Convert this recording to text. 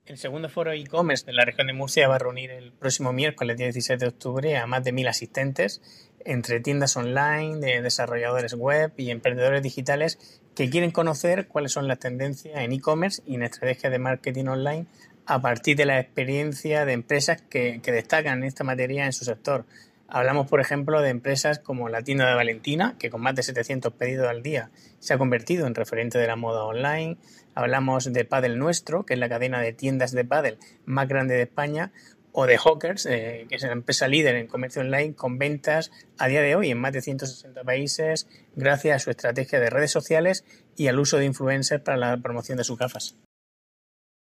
El segundo foro e-commerce de la región de Murcia va a reunir el próximo miércoles, día 17 de octubre, a más de 1.000 asistentes entre tiendas online, de desarrolladores web y emprendedores digitales que quieren conocer cuáles son las tendencias en e-commerce y en estrategias de marketing online a partir de la experiencia de empresas que destacan en esta materia en su sector. Hablamos, por ejemplo, de empresas como la tienda de Valentina, que con más de 700 pedidos al día se ha convertido en referente de la moda online. Hablamos de Padel Nuestro, que es la cadena de tiendas de pádel más grande de España, o de Hawkers, que es la empresa líder en comercio online con ventas a día de hoy en más de 160 países gracias a su estrategia de redes sociales y al uso de influencers para la promoción de sus gafas.